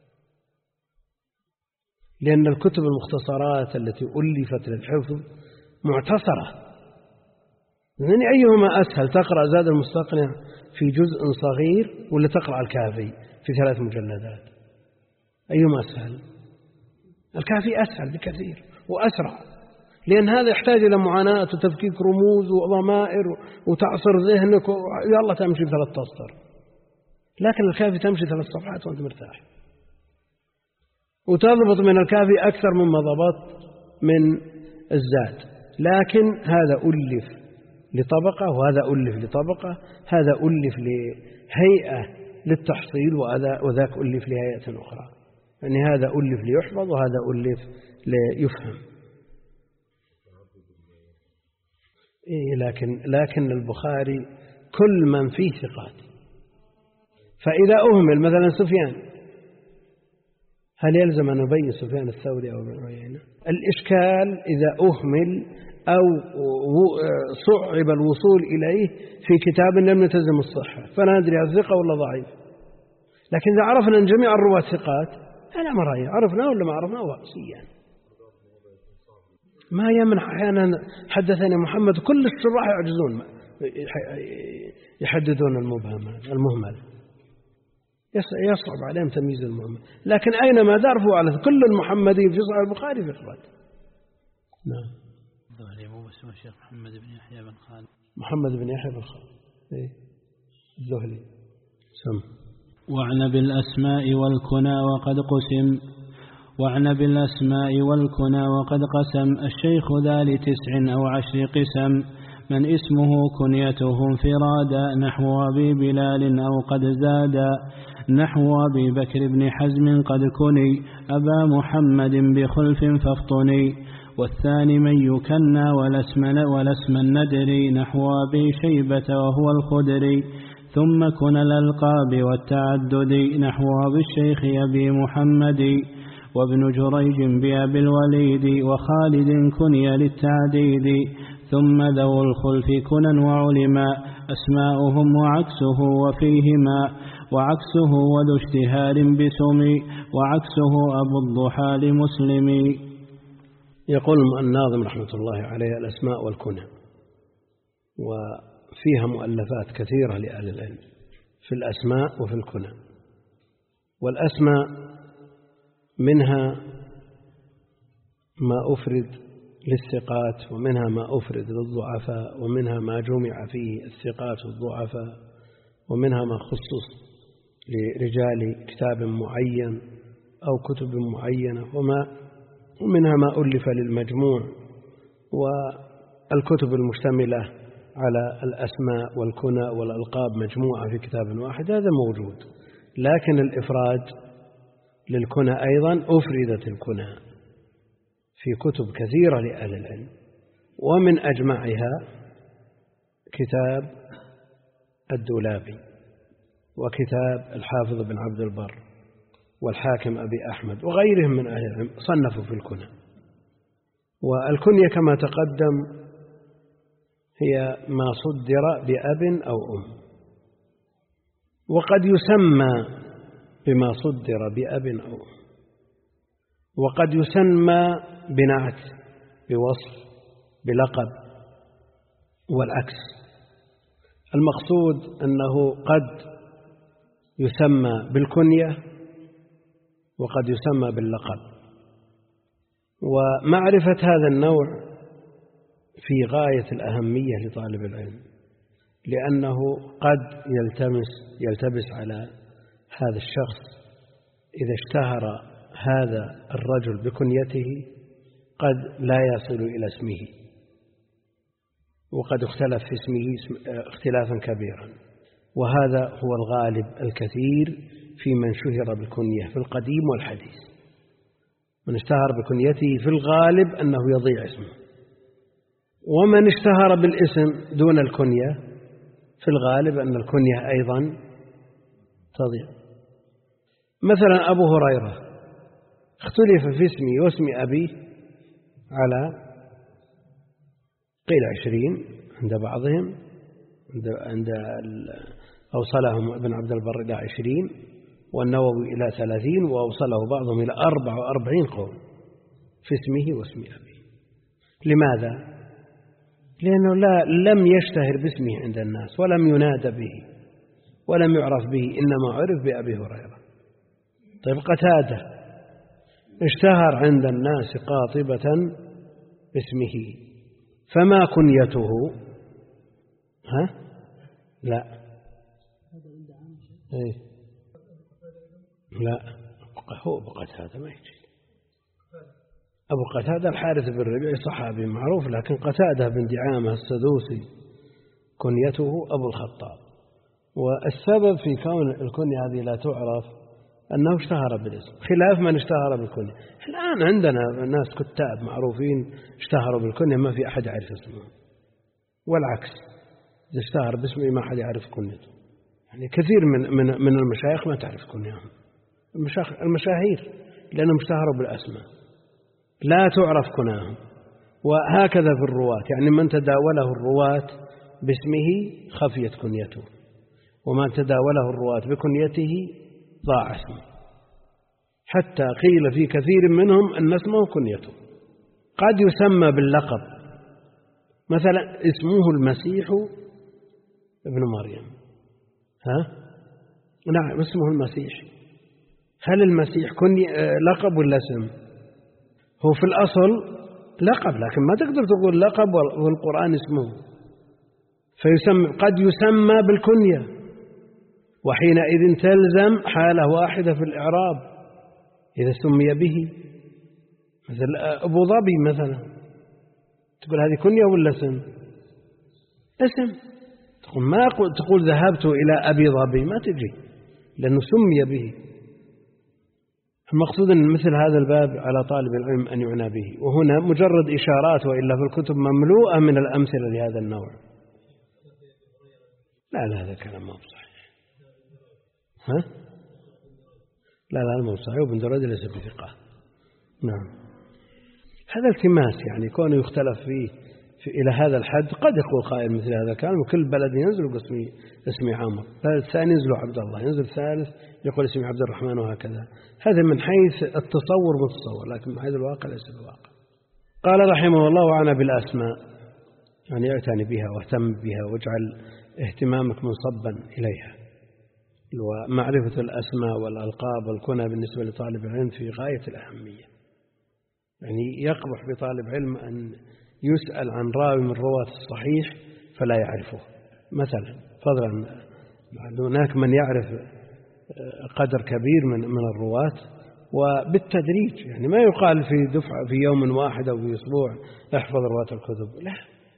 لأن الكتب المختصرات التي ألفت للحفظ معتصرة. يعني أيهما أسهل، تقرأ زاد المستقنع في جزء صغير ولا تقرأ الكافي في ثلاث مجلدات؟ أيهما أسهل؟ الكافي أسهل بكثير وأسرع، لأن هذا يحتاج إلى معاناة وتفكيك رموز وضمائر وتعصر ذهنك ويلا تمشي بثلاث أسطر. لكن الكافي تمشي ثلاث صفحات وأنت مرتاح، وتضبط من الكافي أكثر مما ضبط من الزاد. لكن هذا ألف لطبقة وهذا ألف لطبقة، هذا ألف لهيئة للتحصيل وذاك ألف لهيئة أخرى. يعني هذا ألف ليحفظ وهذا ألف ليفهم. إيه لكن لكن البخاري كل من فيه ثقات، فإذا أهمل مثلا سفيان هل يلزم أن نبين سفيان الثوري أو ابن عيينة؟ الإشكال إذا أهمل أو صعب الوصول إليه في كتاب لم يلتزم الصحة فلا ندري هل ثقة ولا ضعيف. لكن إذا عرفنا أن جميع الرواة ثقات هذا مرأي، عرفنا ولا ما عرفنا وأصيا ما يمنع. أحيانا حدثني محمد كل الشراح يعجزون يحددون المبهم المهمل، يصعب عليهم تمييز المهمل. لكن أينما دارفوا على كل المحمدين في صحيح البخاري في إخراج. نعم. الزهري مو اسمه الشيخ محمد بن يحيى بن خالد. محمد بن يحيى بن خالد إيه الزهري. سم. وعن بالأسماء والكنى وقد قسم وعن بالأسماء والكنى وقد قسم الشيخ ذا لتسع أو عشر قسم من اسمه كنيته انفرادا نحو أبي بلال أو قد زادا نحو أبي بكر بن حزم قد كني أبا محمد بخلف فافطني والثاني من يكنى ولا اسم الندري نحو أبي شيبة وهو الخدري ثم كن الألقاب والتعدد نحو أبي الشيخ أبي محمد وابن جريج بأبي الوليد وخالد كني للتعديد ثم ذو الخلف كنا وعلما أسماؤهم وعكسه وفيهما وعكسه وذو اشتهار بسمي وعكسه أبو الضحى لمسلم. يقول الناظم رحمة الله عليه الأسماء والكنى، وفيها مؤلفات كثيرة لأهل العلم في الأسماء وفي الكنى. والأسماء منها ما أفرد للثقات ومنها ما أفرد للضعفاء ومنها ما جمع فيه الثقات والضعفاء ومنها ما خصص لرجال كتاب معين أو كتب معينة وما ومنها ما ألف للمجموع والكتب المشتملة على الأسماء والكنى والألقاب مجموعة في كتاب واحد هذا موجود، لكن الإفراد للكنى أيضا أفردت الكنى في كتب كثيرة لأهل العلم، ومن أجمعها كتاب الدولابي وكتاب الحافظ بن عبد البر والحاكم أبي أحمد وغيرهم من أهل العلم صنفوا في الكنى. والكنية كما تقدم هي ما صدر بأب أو أم، وقد يسمى بما صدر بأب أو أم، وقد يسمى بنعت بوصف بلقب والعكس. المقصود أنه قد يسمى بالكنية وقد يسمى باللقب. ومعرفة هذا النوع في غاية الأهمية لطالب العلم، لأنه قد يلتمس يلتبس على هذا الشخص إذا اشتهر هذا الرجل بكنيته قد لا يصل إلى اسمه، وقد اختلف في اسمه اختلافا كبيرا، وهذا هو الغالب الكثير في من شهر بالكنية في القديم والحديث. من اشتهر بكنيته في الغالب أنه يضيع اسمه، ومن اشتهر بالاسم دون الكنية في الغالب أن الكنية أيضا تضيع. مثلا أبو هريرة اختلف في اسمه واسم أبيه على قيل عشرين عند بعضهم، عند أوصلهم ابن عبد البر إلى عشرين والنووي إلى ثلاثين، وأوصله بعضهم إلى أربع وأربعين قول في اسمه واسم أبيه. لماذا؟ لأنه لا لم يشتهر باسمه عند الناس ولم ينادى به ولم يعرف به، إنما عرف بأبي هريرة. طيب قتادة اشتهر عند الناس قاطبة باسمه، فما كنيته؟ ها؟ لا إيه؟ لا هو أبو قتادة ما يجي. أبو قتادة الحارث بن ربيع صحابي معروف، لكن قتادة بن دعامة السدوسي كنيته أبو الخطاب. والسبب في كون الكنية هذه لا تعرف أنه اشتهر بالاسم خلاف من اشتهر بالكنية. الآن عندنا ناس كتاب معروفين اشتهروا بالكنية ما في أحد يعرف اسمه، والعكس إذا اشتهر باسمه ما أحد يعرف كنيته. يعني كثير من من من المشايخ ما تعرف كنيهم، المشاهير لأنهم اشتهروا بالأسماء لا تعرف كناهم. وهكذا في الرواة، يعني من تداوله الرواة باسمه خفيت كنيته، ومن تداوله الرواة بكنيته ضاع اسمه، حتى قيل في كثير منهم أن اسمه كنيته. قد يسمى باللقب، مثلا اسمه المسيح ابن مريم، ها؟ نعم اسمه المسيح. هل المسيح كني لقب ولا اسم؟ هو في الأصل لقب، لكن ما تقدر تقول لقب والقرآن اسمه، فيسمى قد يسمى بالكنية، وحينئذ تلزم حالة واحدة في الإعراب إذا سمي به. مثل أبو ظبي مثلا، تقول هذه كنية ولا اسم؟ اسم. تقول ما تقول ذهبت إلى أبي ظبي، ما تجي لأنه سمي به. المقصود أن مثل هذا الباب على طالب العلم أن يعنى به، وهنا مجرد إشارات، وإلا في الكتب مملوءة من الأمثلة لهذا النوع. لا لا هذا كلام ما بصحيح. ها؟ لا لا ما بصحيح، وابن دريد ليس بثقة. نعم هذا التماس، يعني كونه يختلف فيه في إلى هذا الحد. قد يقول قائل مثل هذا الكلام، وكل بلد ينزل اسمي اسمي عمرو، الثاني ينزل عبد الله، ينزل الثالث يقول اسمي عبد الرحمن، وهكذا. هذا من حيث التصور متصور، لكن من حيث الواقع ليس بالواقع. قال رحمه الله: وعنى بالأسماء، يعني اعتني بها واهتم بها واجعل اهتمامك منصبا إليها. ومعرفة الأسماء والألقاب والكنى بالنسبة لطالب العلم في غاية الأهمية. يعني يقبح بطالب علم أن يسأل عن راوي من رواة الصحيح فلا يعرفه مثلا، فضلا هناك من يعرف قدر كبير من من الرواة وبالتدريج، يعني ما يقال في دفعة في يوم واحد أو في أسبوع احفظ رواة الكتب، لا،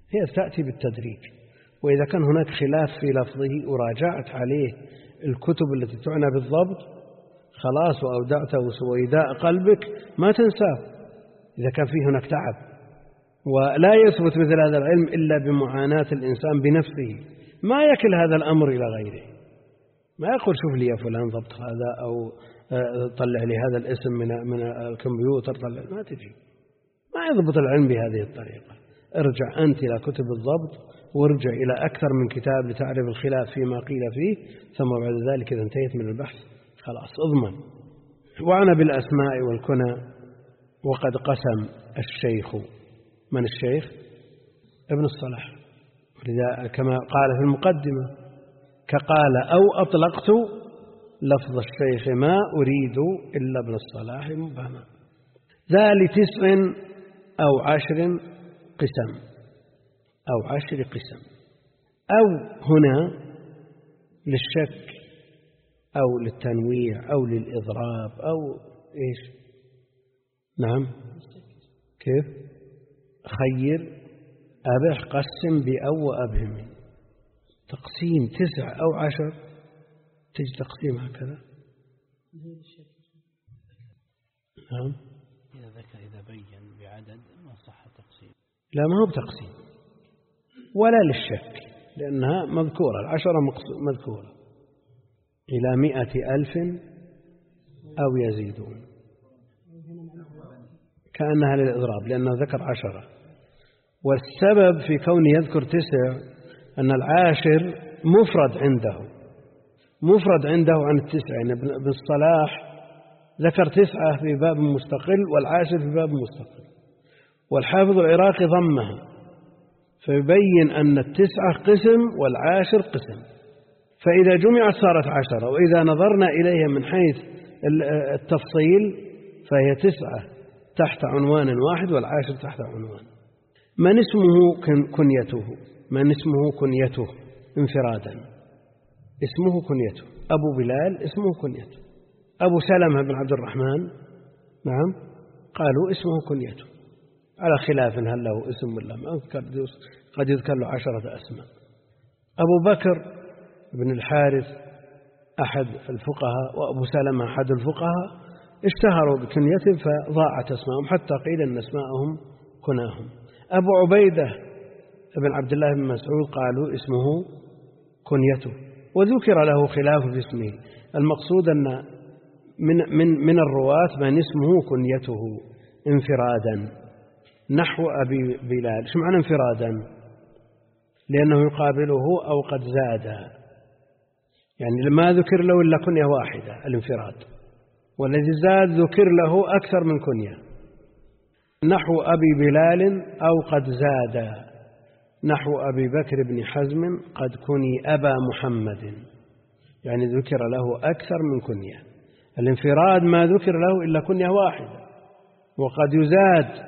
هي تأتي بالتدريج. وإذا كان هناك خلاف في لفظه وراجعت عليه الكتب التي تعنى بالضبط خلاص وأودعته سويداء قلبك ما تنساه إذا كان فيه هناك تعب. ولا يثبت مثل هذا العلم إلا بمعاناة الإنسان بنفسه، ما يكل هذا الأمر إلى غيره. ما يقول شوف لي يا فلان ضبط هذا أو طلع لي هذا الاسم من من الكمبيوتر، طلع، ما تجي، ما يضبط العلم بهذه الطريقة. ارجع أنت إلى كتب الضبط وارجع إلى أكثر من كتاب لتعرف الخلاف فيما قيل فيه، ثم بعد ذلك إذا انتهيت من البحث خلاص اضمن. وعنى بالأسماء والكنى. وقد قسم الشيخ، من الشيخ؟ ابن الصلاح، ولذا كما قال في المقدمة كقال أو أطلقت لفظ الشيخ ما أريد إلا ابن الصلاح مبهما. ذا لتسع أو عشر قسم، أو عشر قسم. أو هنا للشك أو للتنويع أو للإضراب أو إيش؟ نعم كيف؟ خير أبح قسم بأو وأبهم. تقسيم تسع أو عشر تجي تقسيم هكذا. نعم إذا ذكر إذا بين بعدد ما صح التقسيم. لا ما هو بتقسيم ولا للشك لأنها مذكورة، العشرة مذكورة إلى مئة ألف أو يزيدون، كأنها للإضراب لأنه ذكر عشرة. والسبب في كونه يذكر تسع أن العاشر مفرد عنده، مفرد عنده عن التسع. يعني ابن الصلاح ذكر تسعة في باب مستقل والعاشر في باب مستقل، والحافظ العراقي ضمها فيبين أن التسعة قسم والعاشر قسم. فإذا جمعت صارت عشرة، وإذا نظرنا إليها من حيث التفصيل فهي تسعة تحت عنوان واحد والعاشر تحت عنوان. من اسمه كنيته، من اسمه كنيته انفرادا، اسمه كنيته. أبو بلال اسمه كنيته، أبو سلمة بن عبد الرحمن نعم قالوا اسمه كنيته، على خلاف هل له اسم ولا ما، قد يذكر له عشرة أسماء. أبو بكر بن الحارث أحد الفقهاء وأبو سلمة أحد الفقهاء اشتهروا بكنيتهم فضاعت اسمائهم حتى قيل أن اسمائهم كناهم. أبو عبيدة بن عبد الله بن مسعود قالوا اسمه كنيته، وذكر له خلاف في اسمه. المقصود أن من من من الرواة من اسمه كنيته انفرادا نحو أبي بلال. شو معنى انفرادا؟ لأنه يقابله أو قد زاد، يعني لما ذكر له إلا كنية واحدة الانفراد، والذي زاد ذكر له أكثر من كنية. نحو أبي بلال أو قد زاد نحو أبي بكر بن حزم قد كني أبا محمد، يعني ذكر له أكثر من كنية. الانفراد ما ذكر له إلا كنية واحدة، وقد يزاد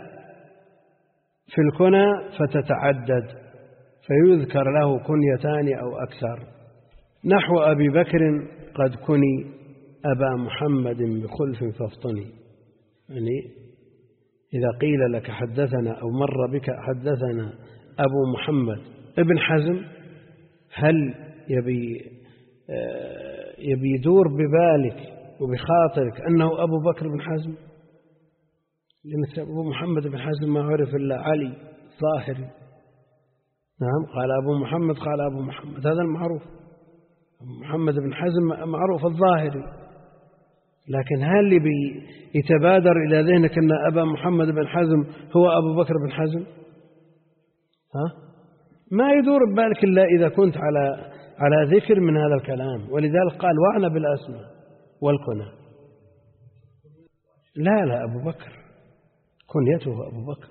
في الكنى فتتعدد فيذكر له كنيتان أو أكثر. نحو أبي بكر قد كني أبا محمد بخلف فافطني، يعني إذا قيل لك حدثنا أو مر بك حدثنا أبو محمد ابن حزم، هل يبي يبي يدور ببالك وبخاطرك أنه أبو بكر بن حزم؟ لأن أبو محمد بن حزم ما عرف إلا علي ظاهري. نعم قال أبو محمد، قال أبو محمد، هذا المعروف. محمد بن حزم معروف الظاهري، لكن هل يبي يتبادر إلى ذهنك أن أبا محمد بن حزم هو أبو بكر بن حزم؟ ها؟ ما يدور ببالك إلا إذا كنت على على ذكر من هذا الكلام. ولذلك قال وعنى بالأسماء والكنى. لا لا أبو بكر كنيته أبو بكر.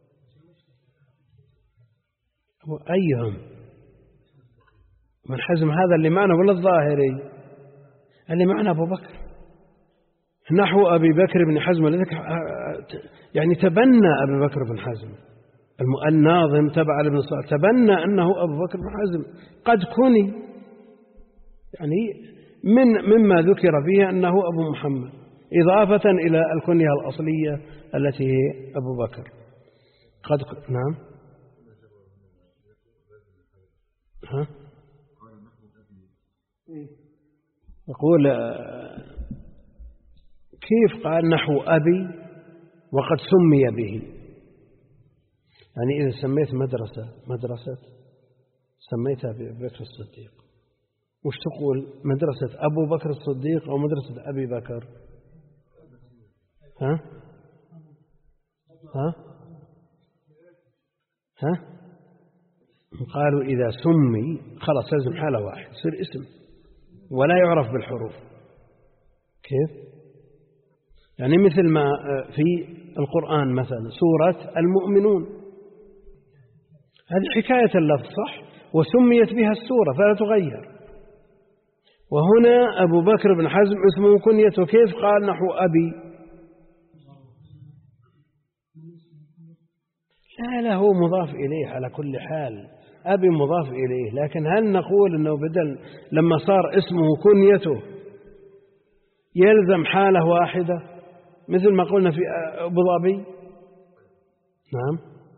أيهم من حزم هذا اللي معنا ولا الظاهري؟ اللي معنا أبو بكر. نحو أبي بكر بن حزم، يعني تبنى أبي بكر بن حزم. الناظم تبع ابن الصلاح تبنى أنه أبو بكر بن حزم قد كني، يعني من مما ذكر فيه أنه أبو محمد، إضافة إلى الكنية الأصلية التي هي أبو بكر. قد ك... نعم ها؟ يقول كيف قال نحو أبي وقد سمي به؟ يعني إذا سميت مدرسة مدرسة سميتها بأبي بكر الصديق، وش تقول مدرسة أبو بكر الصديق أو مدرسة أبي بكر؟ ها؟ ها؟ ها؟ قالوا إذا سمي خلاص لازم حالة واحد يصير اسم ولا يعرف بالحروف. كيف؟ يعني مثل ما في القرآن مثلا سورة المؤمنون، هذه حكاية اللفظ صح، وسميت بها السورة فلا تغير. وهنا أبو بكر بن حزم اسمه كنيته، كيف قال نحو أبي؟ لا لا هو مضاف إليه على كل حال، أبي مضاف إليه، لكن هل نقول أنه بدل لما صار اسمه كنيته يلزم حالة واحدة مثل ما قلنا في أبو ظبي؟ نعم.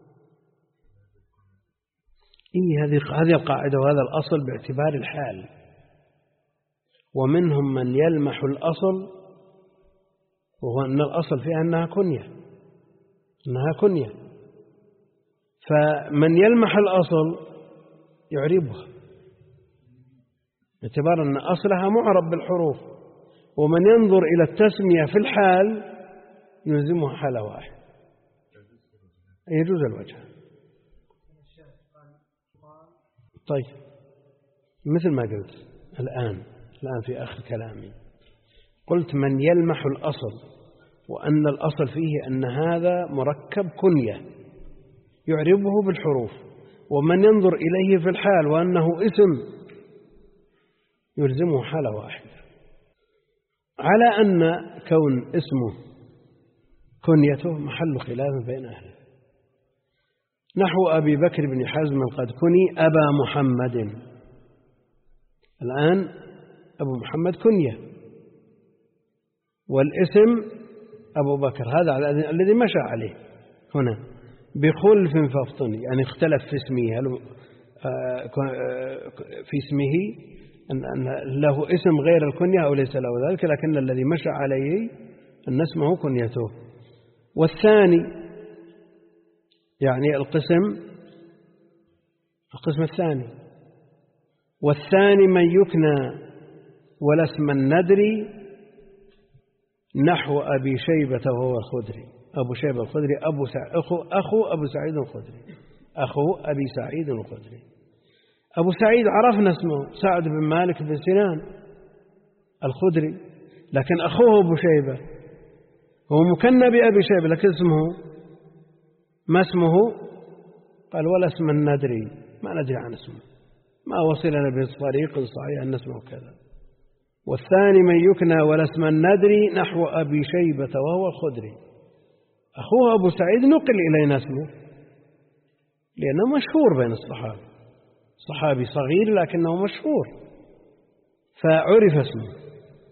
إيه هذه هذه القاعدة وهذا الأصل باعتبار الحال. ومنهم من يلمح الأصل وهو أن الأصل فيها أنها كنية أنها كنية فمن يلمح الأصل يعربها باعتبار أن أصلها معرب بالحروف، ومن ينظر إلى التسمية في الحال يلزمها حالة واحد يجوز الوجه. طيب مثل ما قلت الآن الآن في آخر كلامي قلت من يلمح الأصل، وأن الأصل فيه أن هذا مركب كنية يعربه بالحروف، ومن ينظر إليه في الحال وأنه اسم يلزمه حالة واحدة، على أن كون اسمه كنيته محل خلاف بين أهله. نحو أبي بكر بن حزم قد كني أبا محمد، الآن أبو محمد كنية والاسم أبو بكر، هذا الذي مشى عليه هنا بخلف فافطن، يعني اختلف في اسمه، هل في اسمه أن له اسم غير الكنية أو ليس له ذلك، لكن الذي مشى عليه أن اسمه كنيته. والثاني يعني القسم القسم الثاني، والثاني من يكنى ولا اسم الندري نحو أبي شيبة وهو الخدري. أبو شيبة الخدري أبو سع... أخو... أخو أبو سعيد الخدري، أخو أبي سعيد الخدري. أبو سعيد عرفنا اسمه سعد بن مالك بن سنان الخدري، لكن أخوه أبو شيبة هو مكنى بأبي شيبة، لكن اسمه ما اسمه؟ قال ولا اسم الندري، ما ندري عن اسمه، ما وصلنا بطريق صحيح أن اسمه كذا. والثاني من يكنى ولا اسم الندري نحو أبي شيبة وهو الخدري. أخوه أبو سعيد نقل إلينا اسمه لأنه مشهور بين الصحابة، صحابي صغير لكنه مشهور فعرف اسمه،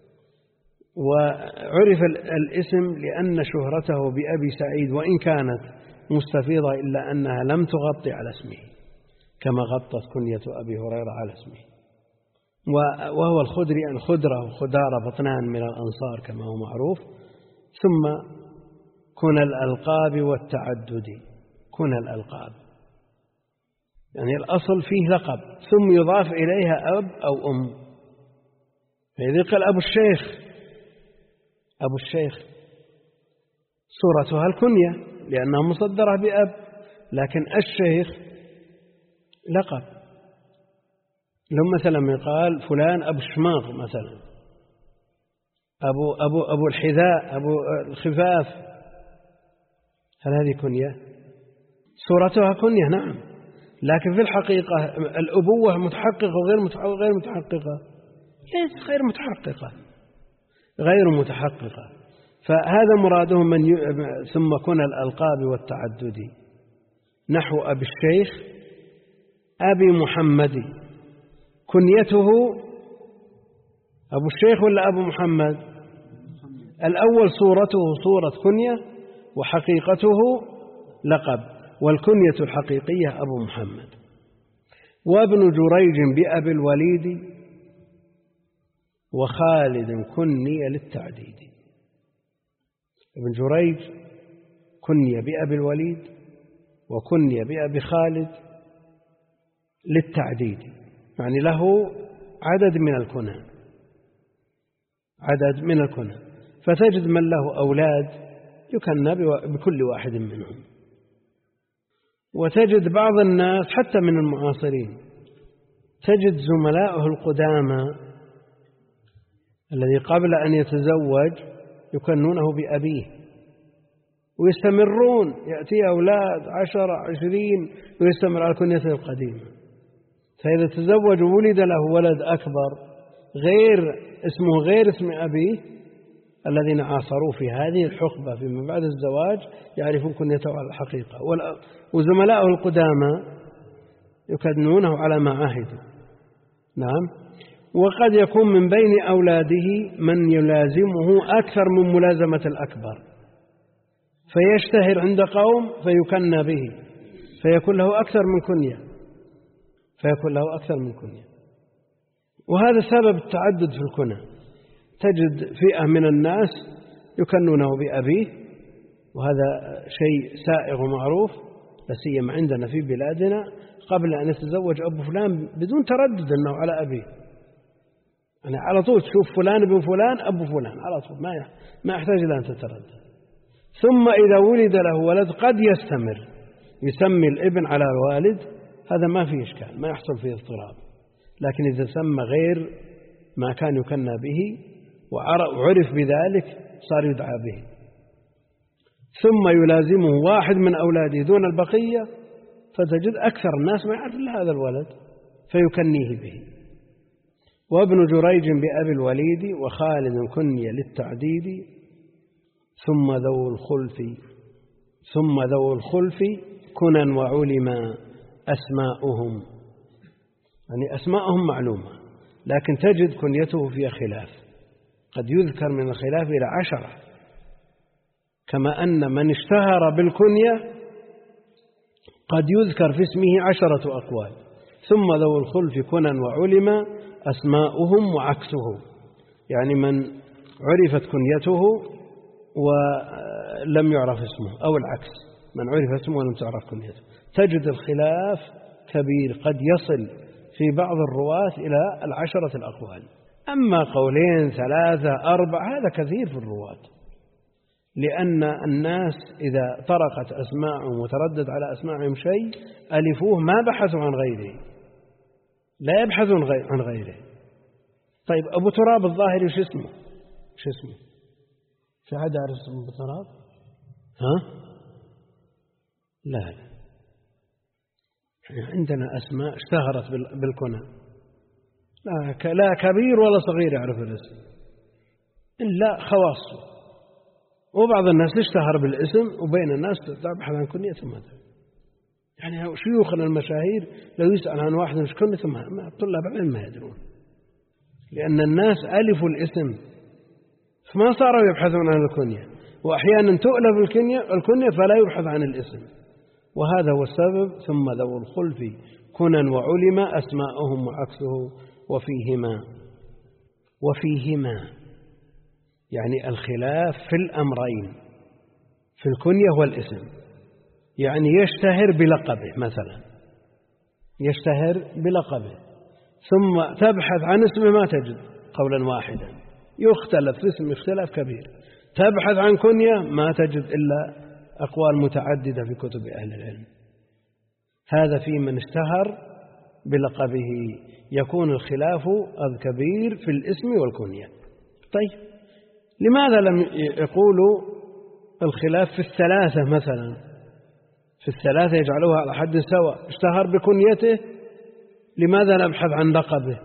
وعرف الاسم لأن شهرته بأبي سعيد وإن كانت مستفيضة إلا أنها لم تغطي على اسمه كما غطت كنية أبي هريرة على اسمه. وهو الخدري أن خدرة وخدارة بطنان من الأنصار كما هو معروف. ثم كن الألقاب والتعدد، كن الألقاب يعني الأصل فيه لقب ثم يضاف إليها أب أو أم. فإذا قال أبو الشيخ أبو الشيخ صورتها الكنية لأنها مصدرة بأب، لكن الشيخ لقب. لو مثلا يقال فلان أبو الشماغ مثلا، أبو, أبو, أبو الحذاء، أبو الخفاف، هل هذه كنية؟ صورتها كنية نعم، لكن في الحقيقة الأبوة متحققة وغير غير متحققة، ليست غير متحققة غير متحققة. فهذا مرادهم من ي... ثم كن الألقاب والتعدد نحو أبي الشيخ أبي محمد، كنيته أبو الشيخ ولا أبو محمد؟ الأول صورته صورة كنية وحقيقته لقب، والكنية الحقيقية أبو محمد. وابن جريج بأبي الوليد وخالد كني للتعديد. ابن جريج كني بأبي الوليد وكني بأبي خالد للتعديد، يعني له عدد من الكنى، عدد من الكنى، فتجد من له أولاد يكنى بكل واحد منهم. وتجد بعض الناس حتى من المعاصرين تجد زملائه القدامى الذي قبل أن يتزوج يكنونه بأبيه، ويستمرون، يأتي أولاد عشر عشرين ويستمر على كنيته القديمة. فإذا تزوج وولد له ولد أكبر غير اسمه غير اسم أبيه، الذين عاصروا في هذه الحقبة فيما بعد الزواج يعرفون كنيته على الحقيقة، وزملائه القدامى يكنونه على ما عهدوا. نعم. وقد يكون من بين أولاده من يلازمه أكثر من ملازمة الأكبر، فيشتهر عند قوم فيكنى به، فيكون له أكثر من كنية فيكون له أكثر من كنية وهذا سبب التعدد في الكنى. تجد فئة من الناس يكنونه بأبيه، وهذا شيء سائغ ومعروف، لا سيما عندنا في بلادنا، قبل أن يتزوج أبو فلان بدون تردد أنه على أبيه، يعني على طول تشوف فلان ابن فلان أبو فلان على طول، ما ما يحتاج إلى أن تتردد. ثم إذا ولد له ولد قد يستمر يسمي الابن على الوالد، هذا ما فيه إشكال، ما يحصل فيه اضطراب. لكن إذا سمى غير ما كان يكنى به وعرف بذلك صار يدعى به. ثم يلازمه واحد من أولاده دون البقية، فتجد أكثر الناس ما يعرف إلا هذا الولد فيكنيه به. وابن جريج بأبي الوليد وخالد كني للتعديد ثم ذو الخلف ثم ذو الخلف كنى وعلم أسماؤهم، يعني أسماءهم معلومة، لكن تجد كنيته فيها خلاف، قد يذكر من الخلاف إلى عشرة، كما أن من اشتهر بالكنية قد يذكر في اسمه عشرة أقوال. ثم ذو الخلف كنى وعلم أسماؤهم وعكسه، يعني من عرفت كنيته ولم يعرف اسمه، أو العكس، من عرف اسمه ولم تعرف كنيته. تجد الخلاف كبير، قد يصل في بعض الرواة إلى العشرة الأقوال. أما قولين ثلاثة أربعة هذا كثير في الرواة، لأن الناس إذا طرقت أسماعهم وتردد على أسماعهم شيء ألفوه، ما بحثوا عن غيره، لا يبحثون عن غيره. طيب أبو تراب الظاهري وش اسمه؟ وش اسمه؟ في حد يعرف اسم أبو تراب؟ ها؟ لا لا، عندنا أسماء اشتهرت بالكنى، لا لا كبير ولا صغير يعرف الاسم إلا خواصه. وبعض الناس اشتهر بالاسم وبين الناس تبحث عن كنيته ما تدري. يعني شيوخنا المشاهير لو يسأل عن واحد مش كنيته ما طلاب العلم ما يدرون، لأن الناس ألفوا الاسم فما صاروا يبحثون عن الكنية، وأحيانا تؤلف الكنية الكنية فلا يبحث عن الاسم، وهذا هو السبب. ثم ذو الخلف كنى وعلم أسماءهم وعكسه وفيهما وفيهما يعني الخلاف في الأمرين، في الكنية والاسم، يعني يشتهر بلقبه مثلا، يشتهر بلقبه ثم تبحث عن اسمه ما تجد قولا واحدا، يختلف في اسم اختلاف كبير. تبحث عن كنية ما تجد إلا أقوال متعددة في كتب أهل العلم. هذا في من اشتهر بلقبه، يكون الخلاف الكبير في الاسم والكنية. طيب لماذا لم يقولوا الخلاف في الثلاثة مثلا؟ في الثلاثة يجعلوها على حد سواء، اشتهر بكنيته لماذا نبحث عن لقبه؟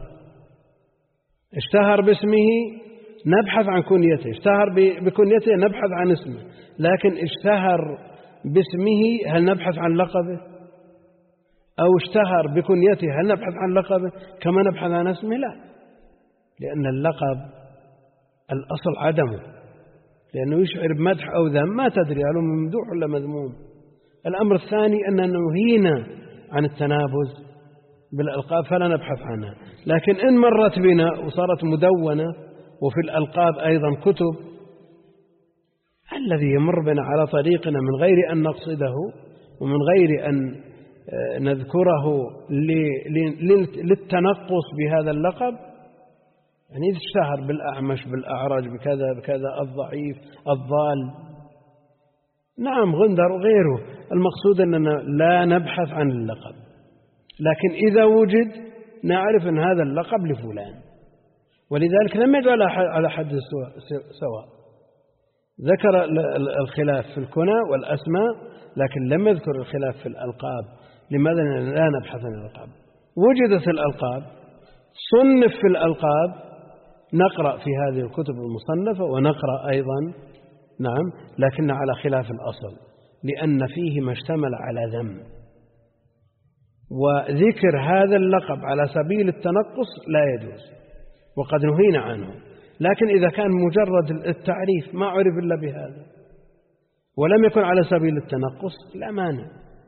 اشتهر باسمه نبحث عن كنيته، اشتهر بكنيته نبحث عن اسمه، لكن اشتهر باسمه هل نبحث عن لقبه؟ أو اشتهر بكنيته هل نبحث عن لقبه كما نبحث عن اسمه؟ لا، لأن اللقب الأصل عدمه، لأنه يشعر بمدح أو ذم ما تدري هل ممدوح ولا مذموم. الأمر الثاني أننا نهينا عن التنابز بالألقاب فلا نبحث عنها. لكن إن مرت بنا وصارت مدونة وفي الألقاب أيضا كتب، الذي يمر بنا على طريقنا من غير أن نقصده ومن غير أن نذكره للتنقص بهذا اللقب، يعني يشتهر بالأعمش بالأعرج بكذا بكذا الضعيف الضال، نعم غندر وغيره، المقصود أننا لا نبحث عن اللقب، لكن إذا وجد نعرف أن هذا اللقب لفلان. ولذلك لم يجعل على حد سواء، ذكر الخلاف في الكنى والأسماء لكن لم يذكر الخلاف في الألقاب. لماذا لا نبحث عن الألقاب؟ وجدت الألقاب، صنف في الألقاب، نقرأ في هذه الكتب المصنفة ونقرأ أيضا، نعم، لكن على خلاف الأصل، لأن فيه ما اشتمل على ذم، وذكر هذا اللقب على سبيل التنقص لا يجوز وقد نهينا عنه. لكن إذا كان مجرد التعريف ما عرف إلا بهذا ولم يكن على سبيل التنقص لا مانع.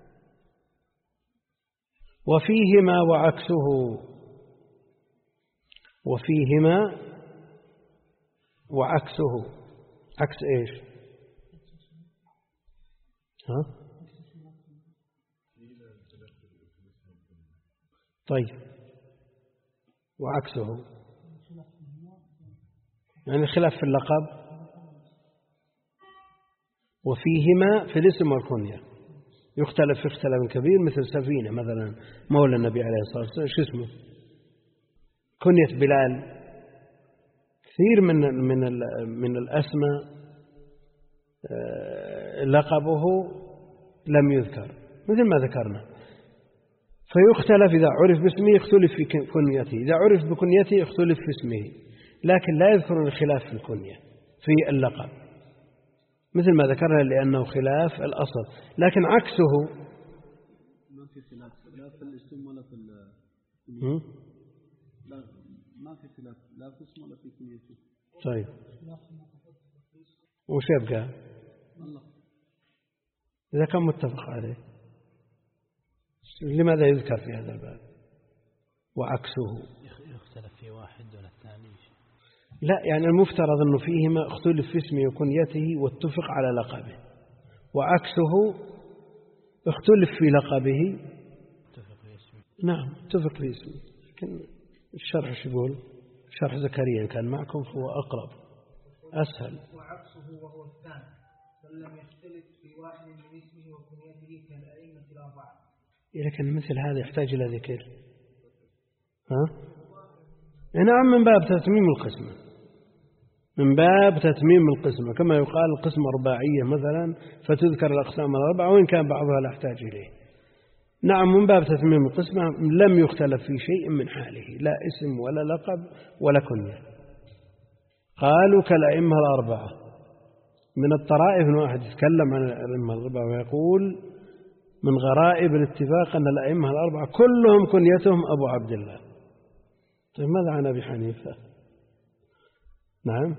وفيهما وعكسه، وفيهما وعكسه، عكس إيش؟ ها؟ طيب، وعكسه يعني خلاف في اللقب. وفيهما في الاسم والكنية يختلف في اختلاف كبير، مثل سفينة مثلا مولى النبي عليه الصلاة والسلام شو اسمه؟ كنية بلال. كثير من من من الأسماء لقبه لم يذكر مثل ما ذكرنا، فيختلف إذا عرف باسمه يختلف في كنيته، إذا عرف بكنيته يختلف في اسمه، لكن لا يذكر الخلاف في الكنية في اللقب مثل ما ذكرنا لأنه خلاف الأصل. لكن عكسه ما في خلاف لا في الاسم ولا في لا ما في خلاف لا في اسم ولا في كنيته. طيب وش يبقى الله إذا كان متفق عليه لماذا يذكر في هذا الباب؟ وعكسه يختلف في واحد دون الثاني. لا، يعني المفترض أنه فيهما اختلف في اسمه وكنيته واتفق على لقبه، وعكسه اختلف في لقبه اتفق في اسمه. نعم اتفق في اسمه. لكن الشرح شو يقول؟ شرح زكريا كان معكم فهو أقرب أسهل. وعكسه وهو الثاني بل لم يختلف في واحد من اسمه وكنيته كالأئمة الأربعة. لكن مثل هذا يحتاج إلى ذكر. ها؟ نعم، من باب تتميم القسمة، من باب تتميم القسمة، كما يقال القسمة رباعية مثلا فتذكر الأقسام الأربعة وإن كان بعضها لا يحتاج إليه. نعم، من باب تتميم القسمة لم يختلف في شيء من حاله، لا اسم ولا لقب ولا كنية. قالوا كالأئمة الأربعة. من الطرائف واحد يتكلم عن الأئمة الأربعة ويقول من غرائب الاتفاق أن الأئمة الأربعة كلهم كنيتهم أبو عبد الله. طيب ماذا عن أبي حنيفة؟ نعم،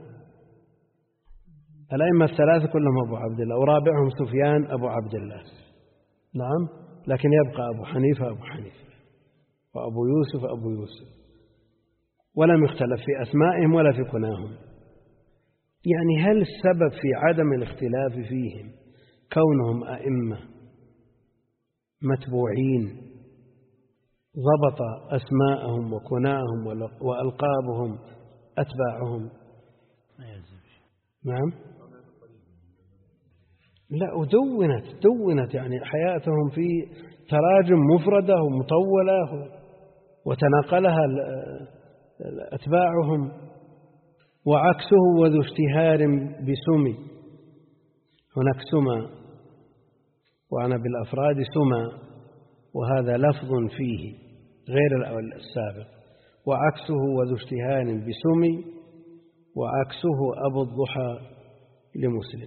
الأئمة الثلاثة كلهم أبو عبد الله ورابعهم سفيان أبو عبد الله. نعم، لكن يبقى أبو حنيفة أبو حنيفة وأبو يوسف أبو يوسف، ولم يختلف في أسمائهم ولا في كناهم. يعني هل السبب في عدم الاختلاف فيهم كونهم أئمة متبوعين ضبط أسماءهم وكناهم وألقابهم أتباعهم؟ نعم، لا، ودونت دونت يعني حياتهم في تراجم مفردة ومطولة وتناقلها أتباعهم. وعكسه وذو اشتهار بسمي، هناك سمى وأنا بالأفراد سمى وهذا لفظ فيه غير السابق. وعكسه وذو اشتهار بسمي وعكسه أبو الضحى لمسلم.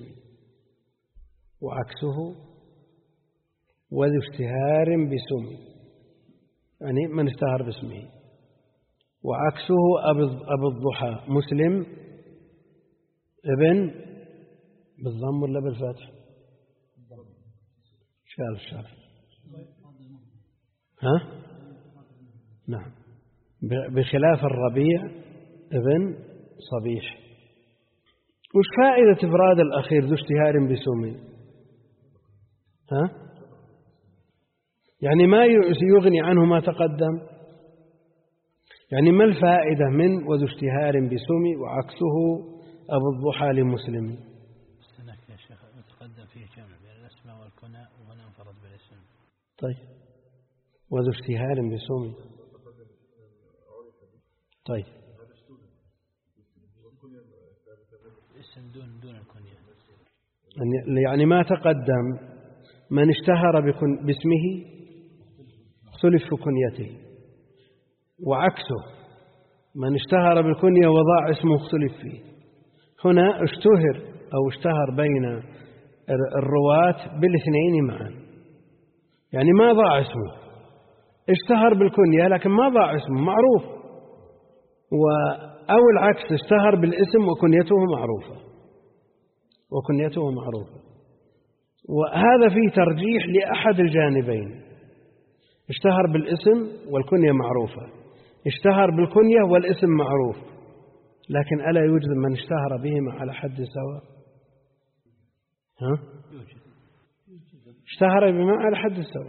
وعكسه وذو اشتهار بسمي يعني من اشتهر باسمه، وعكسه أبو الضحى مسلم ابن بالضم ولا بالفتح؟ شال الشرح. ها؟ نعم، بخلاف الربيع ابن صبيح. وش فائدة إفراد الأخير ذو اشتهار بسمي؟ ها؟ يعني ما يغني عنه ما تقدم. يعني ما الفائدة من وذو اشتهار بسمي وعكسه أبو الضحى لمسلم؟ السنة يا شيخ متقدم فيه جمع بين الأسماء والكنى وهنا انفرد بالاسم. طيب وذو اشتهار بسمي. طيب اسم دون دون الكنية. يعني ما تقدم من اشتهر باسمه اختلف في كنيته، وعكسه من اشتهر بالكنية وضاع اسمه اختلف فيه. هنا اشتهر أو اشتهر بين الرواة بالاثنين معا، يعني ما ضاع اسمه، اشتهر بالكنية لكن ما ضاع اسمه معروف، أو العكس اشتهر بالاسم وكنيته معروفة وكنيته معروفة. وهذا فيه ترجيح لأحد الجانبين، اشتهر بالاسم والكنية معروفة، اشتهر بالكنية والاسم معروف، لكن ألا يوجد من اشتهر بهما على حد سواء؟ ها؟ اشتهر بهما على حد سواء.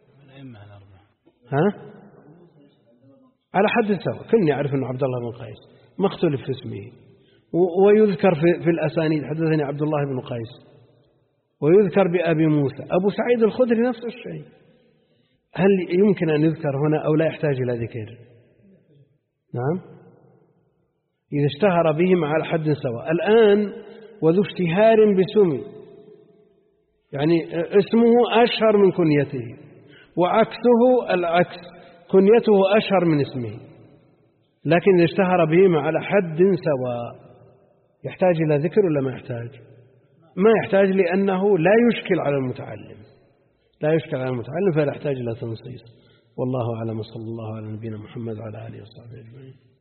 ها؟ على حد سواء. كني أعرف أنه عبد الله بن قيس ما اختلف في اسمه، ويذكر في, في الأسانيد حدثني عبد الله بن قيس، ويذكر بأبي موسى. أبو سعيد الخدري نفس الشيء. هل يمكن أن يذكر هنا أو لا يحتاج إلى ذكر؟ نعم، إذا اشتهر بهم على حد سواء. الآن وذو اشتهار بسمي يعني اسمه أشهر من كنيته، وعكسه العكس، كنيته أشهر من اسمه، لكن إذا اشتهر بهما على حد سواء يحتاج إلى ذكر ولا ما يحتاج؟ ما يحتاج، لأنه لا يشكل على المتعلم لا يشكل على المتعلم فلا يحتاج إلى تنصيص. والله أعلم، صلى الله على نبينا محمد وعلى آله وصحبه أجمعين.